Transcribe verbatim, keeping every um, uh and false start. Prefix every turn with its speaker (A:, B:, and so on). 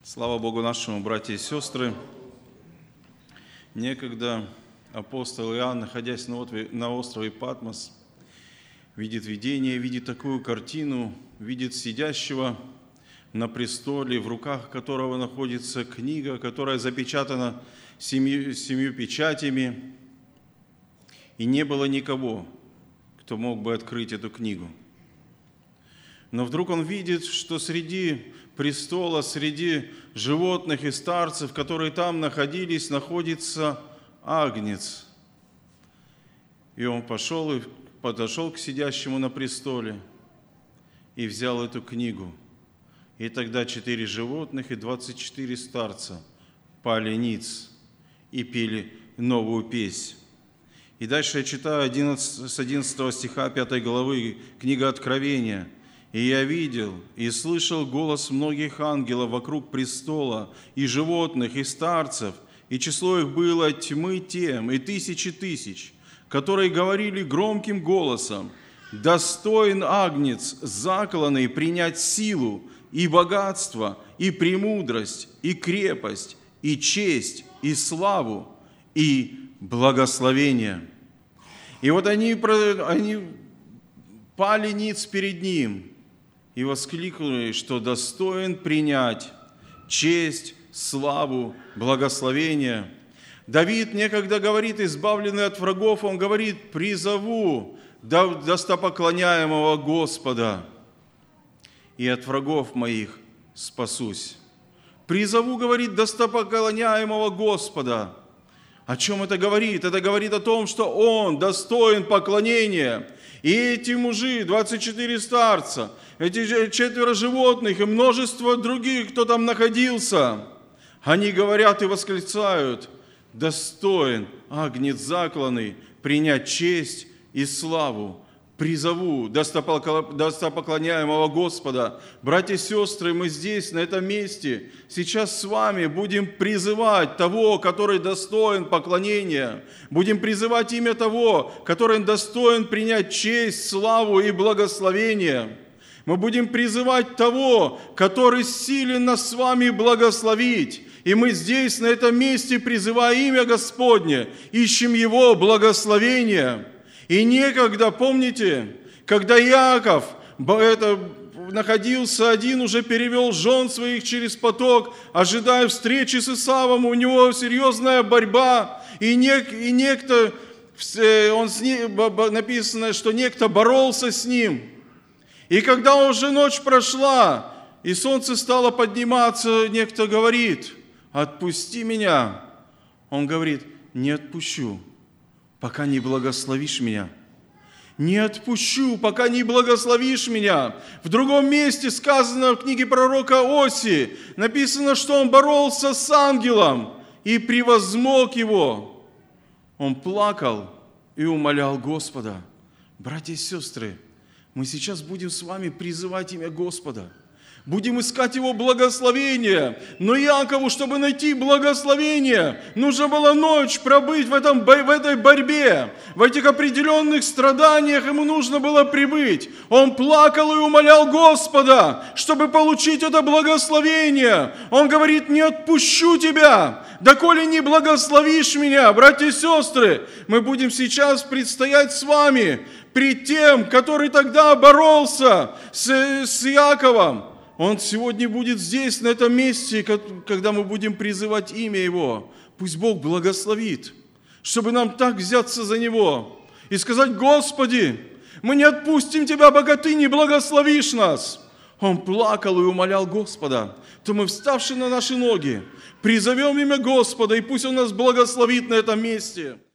A: Слава Богу нашему, братья и сестры! Некогда апостол Иоанн, находясь на острове Патмос, видит видение, видит такую картину, видит сидящего на престоле, в руках которого находится книга, которая запечатана семью, семью печатями, и не было никого, кто мог бы открыть эту книгу. Но вдруг он видит, что среди престола, среди животных и старцев, которые там находились, находится Агнец. И он пошел и подошел к сидящему на престоле и взял эту книгу. И тогда четыре животных и двадцать четыре старца пали ниц и пели новую песнь. И дальше я читаю с одиннадцатого стиха пятой главы, книга Откровения. «И я видел и слышал голос многих ангелов вокруг престола, и животных, и старцев, и число их было от тьмы тем, и тысячи тысяч, которые говорили громким голосом: достоин Агнец, закланный, принять силу, и богатство, и премудрость, и крепость, и честь, и славу, и благословение». И вот они, они пали ниц перед Ним и воскликнули, что достоин принять честь, славу, благословение. Давид некогда говорит, избавленный от врагов, он говорит: «Призову достопоклоняемого Господа, и от врагов моих спасусь». Призову, говорит, достопоклоняемого Господа. О чем это говорит? Это говорит о том, что Он достоин поклонения. И эти мужи, двадцать четыре старца, эти четверо животных и множество других, кто там находился, они говорят и восклицают: достоин Агнец закланный принять честь и славу. Призову достопоклоняемого Господа. Братья и сестры, мы здесь, на этом месте, сейчас с вами будем призывать того, который достоин поклонения. Будем призывать имя того, который достоин принять честь, славу и благословение. Мы будем призывать того, который силен нас с вами благословить. И мы здесь, на этом месте, призывая имя Господне, ищем Его благословения. И некогда, помните, когда Иаков это, находился один, уже перевел жен своих через поток, ожидая встречи с Исавом, у него серьезная борьба, и, нек, и некто, он с ним, написано, что некто боролся с ним. И когда уже ночь прошла, и солнце стало подниматься, некто говорит: «Отпусти меня». Он говорит: «Не отпущу, пока не благословишь меня». Не отпущу, пока не благословишь меня. В другом месте сказано в книге пророка Осии, написано, что он боролся с ангелом и превозмог его. Он плакал и умолял Господа. Братья и сестры, мы сейчас будем с вами призывать имя Господа. Будем искать Его благословение. Но Иакову, чтобы найти благословение, нужно было ночь пробыть в, этом, в этой борьбе, в этих определенных страданиях ему нужно было прибыть. Он плакал и умолял Господа, чтобы получить это благословение. Он говорит: «Не отпущу тебя, доколе не благословишь меня». Братья и сестры, мы будем сейчас предстоять с вами пред тем, который тогда боролся с, с Иаковом. Он сегодня будет здесь, на этом месте, когда мы будем призывать имя Его. Пусть Бог благословит, чтобы нам так взяться за Него и сказать: «Господи, мы не отпустим Тебя, пока Ты не благословишь нас». Он плакал и умолял Господа. То мы, вставши на наши ноги, призовем имя Господа, и пусть Он нас благословит на этом месте.